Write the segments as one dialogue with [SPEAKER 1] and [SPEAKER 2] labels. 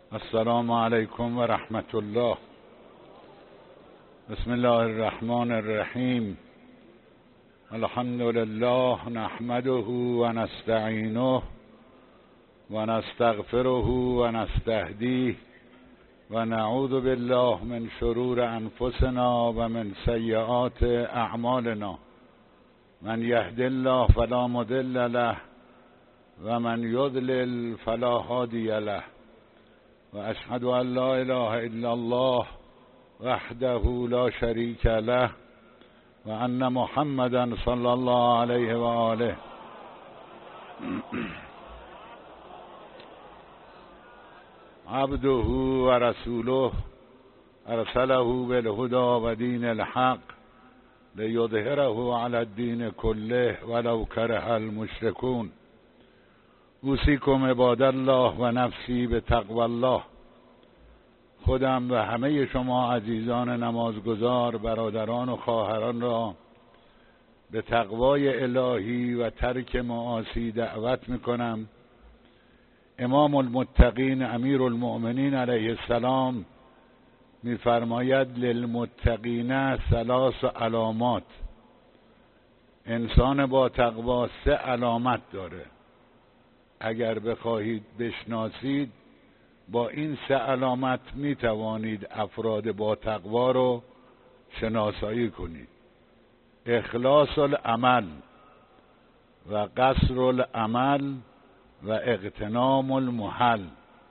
[SPEAKER 1] السلام علیکم و رحمت الله. بسم الله الرحمن الرحیم. الحمد لله نحمده و نستعینه و نستغفره و نستهدیه و نعوذ بالله من شرور انفسنا و من سیئات اعمالنا. من یهد الله فلا مضل له و من یضلل فلا هادی له و اشهد ان لا اله الا الله وحده لا شریک له و ان محمدا صلی الله علیه و آله. عبده و رسوله ارسله بالهدى و دین الحق لیظهره علی الدین کله ولو کره المشرکون. اوصیکم عباد الله و نفسی به تقوی الله. خودم و همه شما عزیزان نمازگزار، برادران و خواهران را به تقوای الهی و ترک معاصی دعوت میکنم. امام المتقین امیر المؤمنین علیه السلام میفرماید للمتقین ثلاث علامات. انسان با تقوا 3 علامت داره. اگر بخواهید بشناسید با این 3 علامت می توانید افراد با تقوا رو شناسایی کنید. اخلاص العمل و قصر العمل و اغتنام المحل.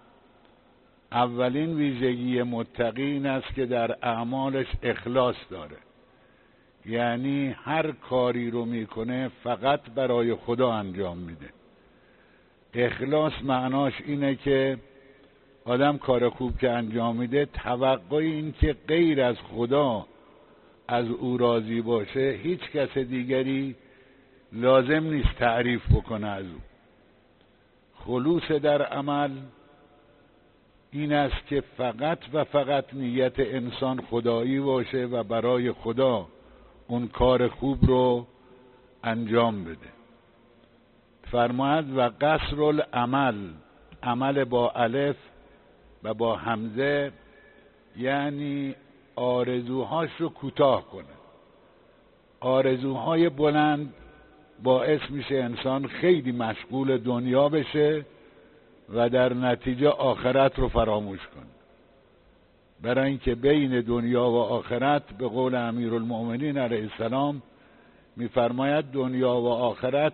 [SPEAKER 1] اولین ویژگی متقی این است که در اعمالش اخلاص داره، یعنی هر کاری رو میکنه فقط برای خدا انجام میده. اخلاص معناش اینه که آدم کار خوب که انجام میده توقع این که غیر از خدا از او راضی باشه هیچ کس دیگری لازم نیست تعریف بکنه از او. خلوص در عمل این است که فقط و فقط نیت انسان خدایی باشه و برای خدا اون کار خوب رو انجام بده. فرماید و قصر العمل، عمل با الف و با همزه، یعنی آرزوهاش رو کوتاه کنه. آرزوهای بلند باعث میشه انسان خیلی مشغول دنیا بشه و در نتیجه آخرت رو فراموش کنه. برای اینکه بین دنیا و آخرت به قول امیرالمؤمنین علیه السلام میفرماید دنیا و آخرت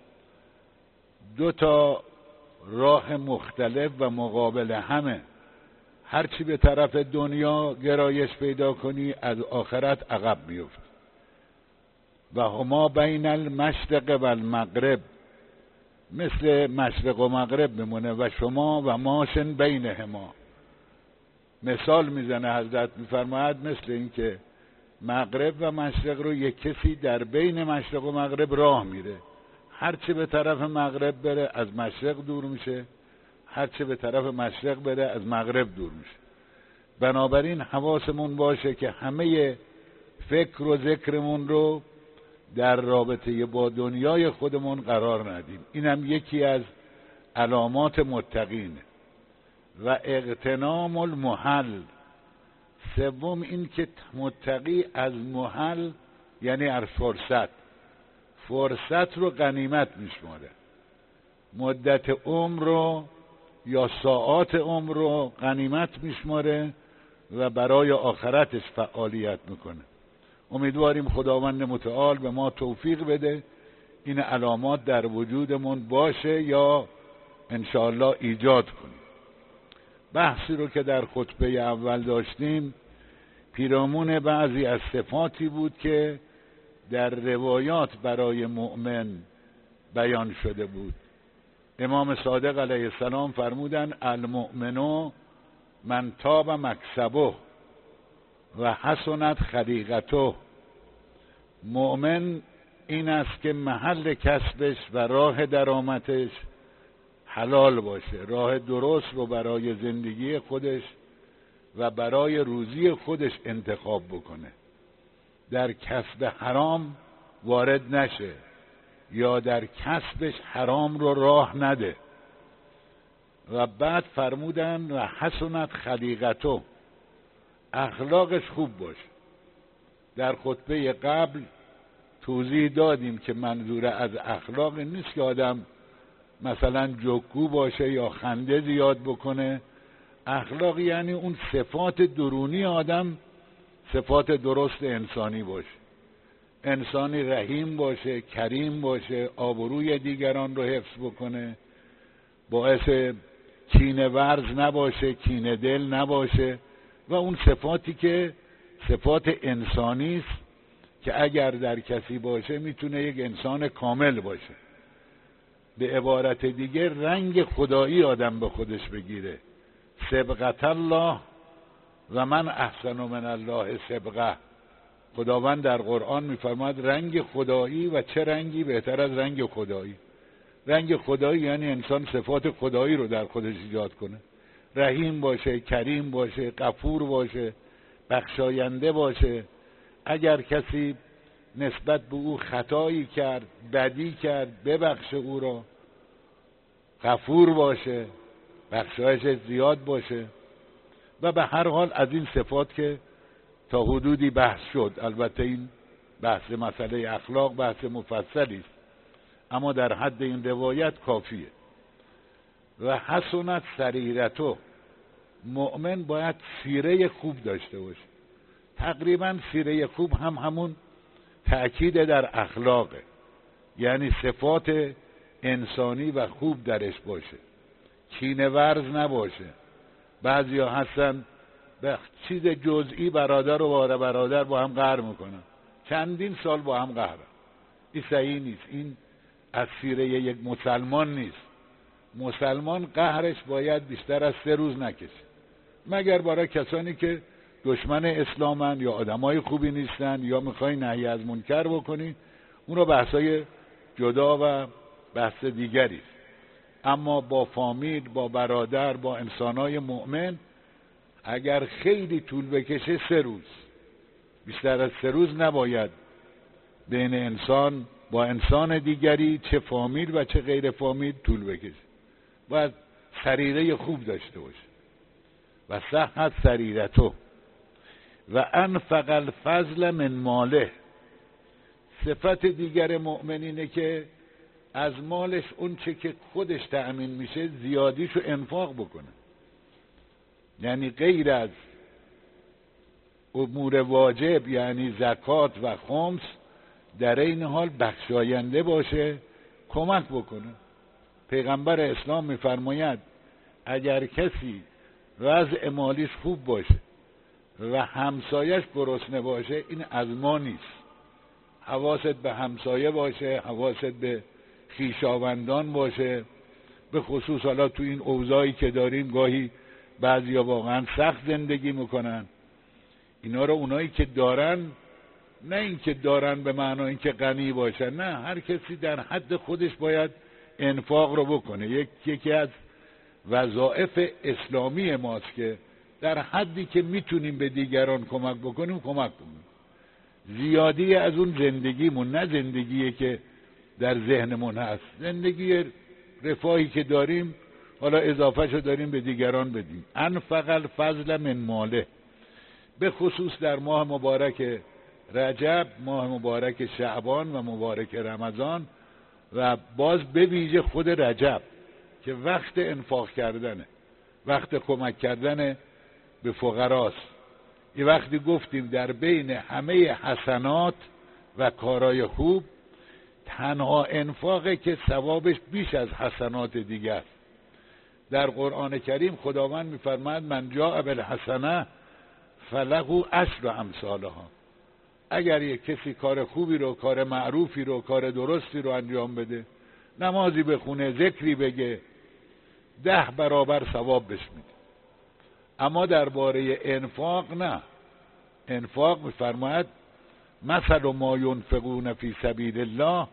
[SPEAKER 1] 2 راه مختلف و مقابل همه. هرچی به طرف دنیا گرایش پیدا کنی از آخرت عقب میفت. و هما بین المشرق و المغرب، مثل مشرق و مغرب میمونه و شما و ماشن بینهما. مثال میزنه حضرت، میفرماید مثل این که مغرب و مشرق رو یک کسی در بین مشرق و مغرب راه میره. هرچی به طرف مغرب بره از مشرق دور میشه، هرچی به طرف مشرق بره از مغرب دور میشه. بنابراین حواسمون باشه که همه فکر و ذکرمون رو در رابطه با دنیای خودمون قرار ندیم. اینم یکی از علامات متقینه. و اغتنام المحل، سوم این که متقی از محل یعنی از فرصت رو غنیمت میشماره. مدت عمر رو یا ساعات عمر رو غنیمت میشماره و برای آخرتش فعالیت میکنه. امیدواریم خداوند متعال به ما توفیق بده این علامات در وجودمون باشه یا انشاءالله ایجاد کنیم. بحثی رو که در خطبه اول داشتیم پیرامون بعضی از صفاتی بود که در روایات برای مؤمن بیان شده بود. امام صادق علیه السلام فرمودن المؤمن من طاب مکسبه و حسنت خلیقته. مؤمن این است که محل کسبش و راه درآمدش حلال باشه، راه درست رو برای زندگی خودش و برای روزی خودش انتخاب بکنه، در کسب حرام وارد نشه یا در کسبش حرام رو راه نده. و بعد فرمودن و حسنت خلیقتو، اخلاقش خوب باشه. در خطبه قبل توضیح دادیم که منظور از اخلاق نیست که آدم مثلا جوکو باشه یا خنده زیاد بکنه. اخلاق یعنی اون صفات درونی آدم صفات درست انسانی باشه، انسانی رحیم باشه، کریم باشه، آبروی دیگران رو حفظ بکنه، باعث کینه ورز نباشه، کینه دل نباشه و اون صفاتی که صفات انسانی است که اگر در کسی باشه میتونه یک انسان کامل باشه. به عبارت دیگه رنگ خدایی آدم به خودش بگیره. صبغت الله و من احسن من الله صبغه. خداوند در قرآن میفرماد رنگ خدایی و چه رنگی بهتر از رنگ خدایی. رنگ خدایی یعنی انسان صفات خدایی رو در خودش ایجاد کنه، رحیم باشه، کریم باشه، غفور باشه، بخشاینده باشه. اگر کسی نسبت به او خطایی کرد، بدی کرد، ببخشه او را، غفور باشه، بخشایش زیاد باشه. و به هر حال از این صفات که تا حدودی بحث شد، البته این بحث مسئله اخلاق بحث مفصلی است، اما در حد این روایت کافیه. و حسنت سریرتو، مؤمن باید سیره خوب داشته باشه. تقریبا سیره خوب هم همون تأکید در اخلاقه، یعنی صفات انسانی و خوب درش باشه، کینه ورز نباشه. بعضیا هستن به چیز جزئی برادر و برادر با هم قهر میکنن، چندین سال با هم قهرن. این صحیح نیست، این از سیره یک مسلمان نیست. مسلمان قهرش باید بیشتر از 3 روز نکشه، مگر برای کسانی که دشمن اسلامن یا آدمای خوبی نیستن یا میخوای نهی از منکر بکنی، اون رو بحثای جدا و بحث دیگری است. اما با فامیل، با برادر، با انسانای مؤمن اگر خیلی طول بکشه 3 روز، بیشتر از 3 روز نباید بین انسان با انسان دیگری، چه فامیل و چه غیر فامیل، طول بکشه. باید سریره خوب داشته باشه. و صحت سریرتو و انفق الفضل من ماله. صفت دیگر مؤمن اینه که از مالش اون چه که خودش تأمین میشه زیادیشو انفاق بکنه، یعنی غیر از امور واجب یعنی زکات و خمس در این حال بخشاینده باشه، کمک بکنه. پیغمبر اسلام میفرماید اگر کسی وضع مالیش خوب باشه و همسایش گرسنه باشه، این از ما نیست. حواست به همسایه باشه، حواست به خویشاوندان باشه. به خصوص حالا تو این اوضاعی که داریم گاهی بعضیا واقعا سخت زندگی میکنن. اینا رو اونایی که دارن، نه این که دارن به معنای این که غنی باشن، نه، هر کسی در حد خودش باید انفاق رو بکنه. یکی از وظایف اسلامی ماست که در حدی که میتونیم به دیگران کمک بکنیم کمک بکنیم. زیادی از اون زندگیمون، نه زندگیه که در ذهنمون هست، زندگی رفاهی که داریم حالا اضافهشو داریم به دیگران بدیم. انفق الفضل من ماله، به خصوص در ماه مبارک رجب، ماه مبارک شعبان و مبارک رمضان، و باز به ویژه خود رجب که وقت انفاق کردنه، وقت کمک کردن به فقراست. یه وقتی گفتیم در بین همه حسنات و کارهای خوب تنها انفاقه که ثوابش بیش از حسنات دیگه است. در قرآن کریم خداوند میفرماید من جاء بالحسنه فله عشر امثالها. اگر یک کسی کار خوبی رو، کار معروفی رو، کار درستی رو انجام بده، نمازی بخونه، ذکری بگه، 10 برابر ثواب بهش میده. اما درباره انفاق نه. انفاق میفرماید مثل ما ینفقون فی سبیل الله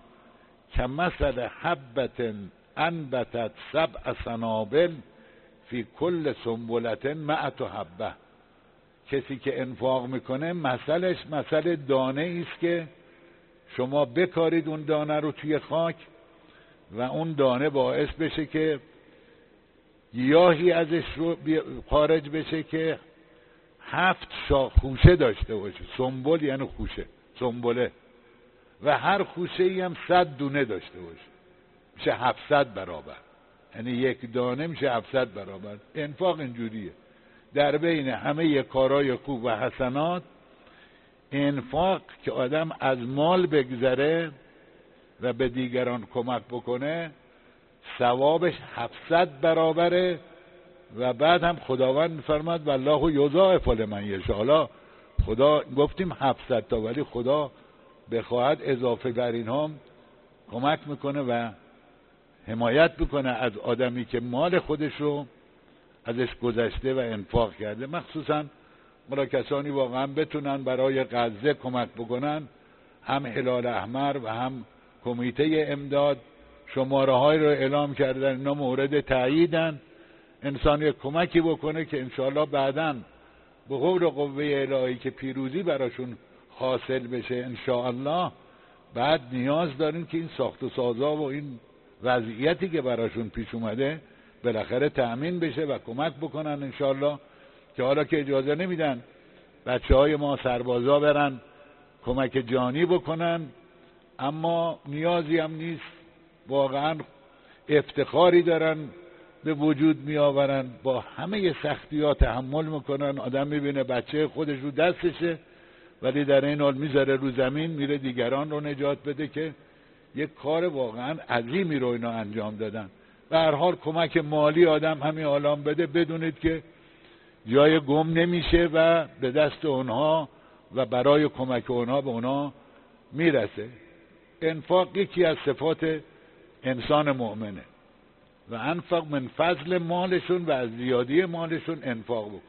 [SPEAKER 1] کمثل حبة انبتت 7 سنابل فی کل سنبلة 100 حبة. کسی که انفاق میکنه مثلش مثل دانه است که شما بکارید اون دانه رو توی خاک و اون دانه باعث بشه که گیاهی ازش رو خارج بشه که 7 خوشه داشته باشه. سنبل یعنی خوشه، سنبله، و هر خوشه ای هم 100 دونه داشته باشه، میشه 700 برابر. یعنی یک دانه میشه 700 برابر. انفاق اینجوریه، در بین همه کارهای خوب و حسنات انفاق که آدم از مال بگذره و به دیگران کمک بکنه ثوابش 700 برابره. و بعد هم خداوند میفرماد والله یضاعف لمن یشاء. حالا خدا گفتیم 700 تا، ولی خدا بخواهد اضافه بر اینها کمک میکنه و حمایت میکنه از آدمی که مال خودش رو ازش گذشته و انفاق کرده. مخصوصا برای کسانی واقعا بتونن برای غزه کمک بکنن، هم هلال احمر و هم کمیته امداد شماره های رو اعلام کردن، اینا مورد تاییدن. انسان کمکی بکنه که انشاءالله بعداً به قول قوه الهی که پیروزی براشون حاصل بشه انشاءالله، بعد نیاز داریم که این ساخت و سازا و این وضعیتی که براشون پیش اومده بالاخره تأمین بشه و کمک بکنن انشاءالله. که حالا که اجازه نمیدن بچه‌های ما سربازا برن کمک جانی بکنن، اما نیازی هم نیست، واقعا افتخاری دارن به وجود می آورن، با همه سختی‌ها تحمل میکنن. آدم میبینه بچه خودش رو دستشه ولی در این حال میذاره رو زمین میره دیگران رو نجات بده، که یک کار واقعا عظیمی رو اینا انجام دادن. به هر حال کمک مالی آدم همین الان بده، بدونید که جای گم نمیشه و به دست اونها و برای کمک اونها به اونها میرسه. انفاق یکی از صفات انسان مؤمنه. و انفق من فضل مالشون و از زیادی مالشون انفاق بکن.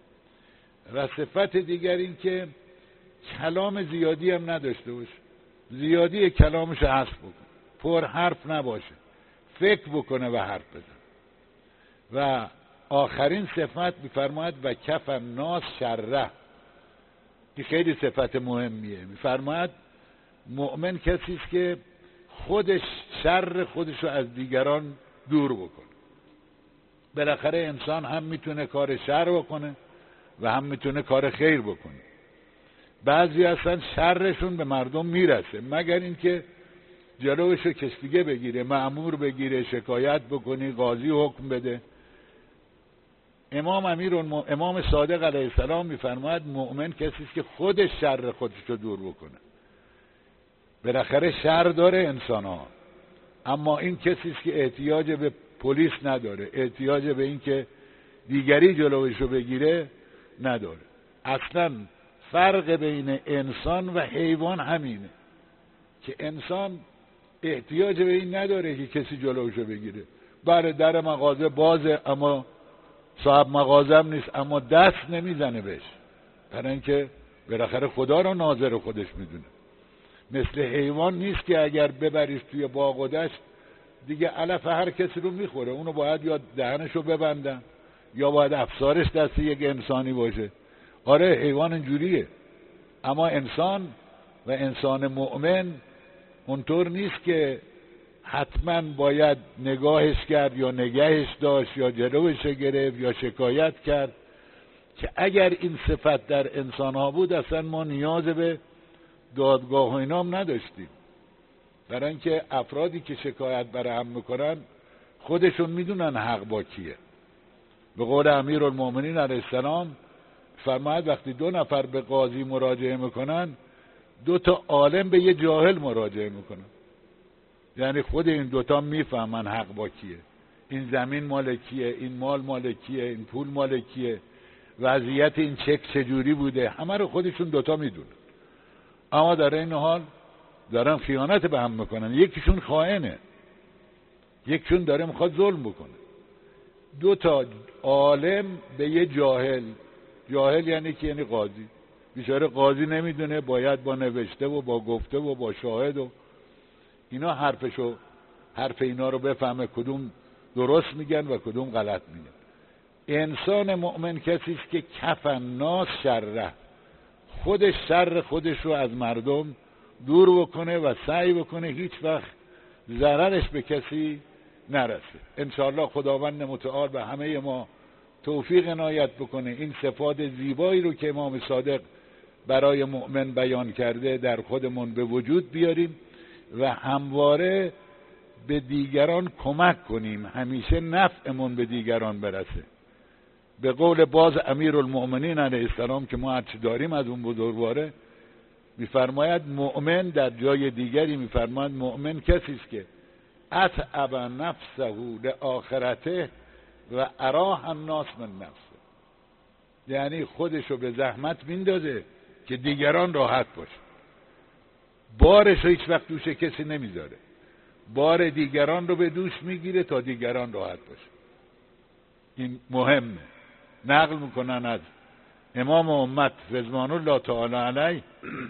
[SPEAKER 1] و صفت دیگر این که کلام زیادی هم نداشته باشه، زیادی کلامش حذف بکن، پر حرف نباشه، فکر بکنه و حرف بزن. و آخرین صفت میفرماید و کف الناس شره. این خیلی صفت مهمیه. میفرماید مؤمن کسی است که خودش شر خودش رو از دیگران دور بکنه. بالاخره انسان هم میتونه کار شر بکنه و هم میتونه کار خیر بکنه. بعضی اصلا شرشون به مردم میرسه مگر اینکه جلوش رو کس دیگه بگیره، مأمور بگیره، شکایت بکنی، قاضی حکم بده. امام صادق علیه السلام میفرماید مؤمن کسی است که خودش شر خودش رو دور بکنه. بالاخره شر داره انسان ها، اما این کسی است که احتیاج به پلیس نداره، احتیاج به این که دیگری جلوش رو بگیره نداره. اصلا فرق بین انسان و حیوان همینه که انسان احتیاج به این نداره که کسی جلوش رو بگیره. بله در مغازه بازه اما صاحب مغازه هم نیست، اما دست نمیزنه بهش، برای اینکه بالاخره خدا رو ناظر خودش میدونه. مثل حیوان نیست که اگر ببریش توی باغ و دشت دیگه علف هر کسی رو میخوره، اونو باید یا دهنش رو ببندن یا باید افسارش دست یک انسانی باشه. آره حیوان اینجوریه، اما انسان و انسان مؤمن اونطور نیست که حتما باید نگاهش کرد یا نگهش داشت یا جلوش گرفت یا شکایت کرد، که اگر این صفت در انسان ها بود اصلا ما نیاز به دادگاه و اینا هم نداشتیم. برای اینکه افرادی که شکایت برای هم میکنن خودشون میدونن حق با کیه. به قول امیرالمومنین علیه السلام فرماید وقتی 2 نفر به قاضی مراجعه میکنن 2 تا عالم به یه جاهل مراجعه میکنن، یعنی خود این 2 تا میفهمن حق با کیه، این زمین مال کیه، این مال مال کیه، این پول مال کیه، وضعیت این چک چجوری بوده، همه رو خودشون 2 تا میدونن. اما در این حال دارن خیانت به هم میکنن، یکیشون خائنه، یکیشون داره میخواد ظلم بکنه. 2 تا عالم به یه جاهل. جاهل یعنی که یعنی قاضی. بیچاره قاضی نمیدونه، باید با نوشته و با گفته و با شاهد و اینا حرف اینا رو بفهمه کدوم درست میگن و کدوم غلط میگن. انسان مؤمن کسی است که کف الناس شره، خودش شر خودش رو از مردم دور بکنه و سعی بکنه هیچ وقت ضررش به کسی نرسه. انشاءالله خداوند متعال به همه ما توفیق عنایت بکنه این صفات زیبایی رو که امام صادق برای مؤمن بیان کرده در خودمون به وجود بیاریم و همواره به دیگران کمک کنیم، همیشه نفعمون به دیگران برسه. به قول باز امیرالمؤمنین علیه السلام که ما هرچی داریم از اون بزرگواره، میفرماید مؤمن، در جای دیگری میفرماید مؤمن کسی است که اتعب نفسه لآخرته و اراح الناس من نفسه، یعنی خودشو به زحمت میندازه که دیگران راحت باشه، بارش رو هیچ وقت دوش کسی نمیذاره، بار دیگران رو به دوش میگیره تا دیگران راحت باشه. این مهمه. نقل میکنن از امام امت رضوان الله تعالی علیه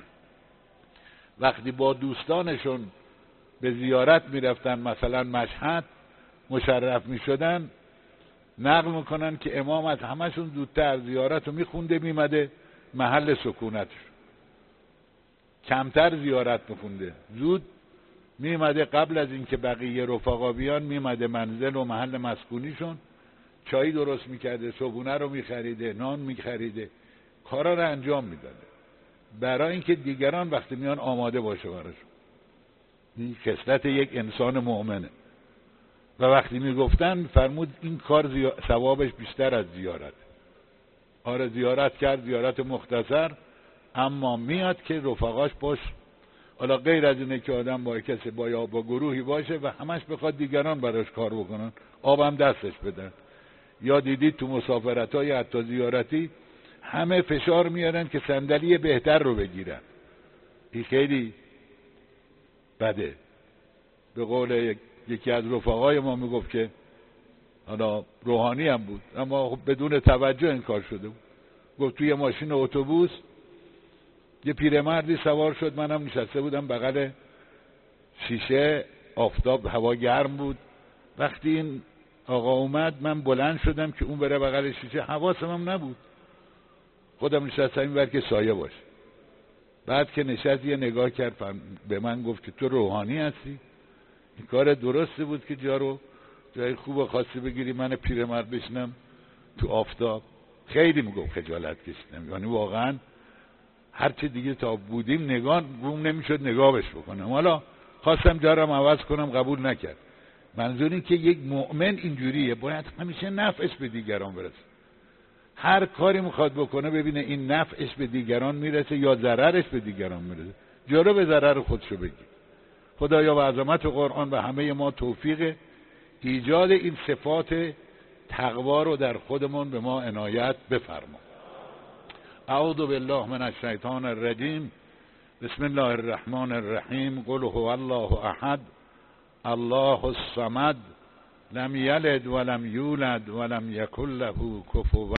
[SPEAKER 1] وقتی با دوستانشون به زیارت میرفتن، مثلا مشهد مشرف میشدن، نقل میکنن که امام از همشون زودتر زیارت رو میخونده میمده محل سکونتش، کمتر زیارت میخونده، زود میمده قبل از اینکه بقیه رفقا بیان میمده منزل و محل مسکونیشون، چای درست میکرده، صبحونه رو میخریده، نان میخریده، کارا رو انجام میداده برای اینکه دیگران وقتی میان آماده باشه براشون. این خصلت یک انسان مؤمنه. و وقتی میگفتن فرمود این کار ثوابش بیشتر از زیارت. آره زیارت کرد، زیارت مختصر، اما میاد که رفقاش باش، حالا غیر از اینه که آدم با کسی با گروهی باشه و همش بخواد دیگران براش کار بکنن، آبم دستش بدن. یا دیدید تو مسافرت‌های حتی زیارتی همه فشار میارن که صندلی بهتر رو بگیرن. این خیلی بده. به قول یکی از رفقای ما میگفت که حالا روحانی هم بود اما خب بدون توجه این کار شده بود، گفت توی ماشین اتوبوس یه پیرمردی سوار شد، منم نشسته بودم بغل شیشه، آفتاب، هوا گرم بود. وقتی این آقا اومد من بلند شدم که اون بره بغل شیشه، حواسم هم نبود، خودم نشستم این بر که سایه باشه. بعد که نشست یه نگاه کرد به من گفت که تو روحانی هستی؟ این کار درسته بود که جای خوب خواستی بگیری من پیرمرد بشنم تو آفتاب. خیلی میگم خجالت کشیدم، یعنی واقعا هرچی دیگه تا بودیم نگاه روم نمیشد نگاهش بکنم. حالا خواستم جارم عوض کنم، قبول نکرد. منظور این که یک مؤمن اینجوریه، باید همیشه نفعش به دیگران برسه. هر کاری میخواد بکنه ببینه این نفعش به دیگران میرسه یا ضررش به دیگران میرسه، جلو به ضرر خودشو بگیر. خدایا و عظمت قرآن به همه ما توفیق ایجاد این صفات تقوا رو در خودمون به ما عنایت بفرما. اعوذ بالله من الشیطان الرجیم. بسم الله الرحمن الرحیم. قل هو الله احد الله الصمد لم یلد ولم یولد ولم یکن له کفوا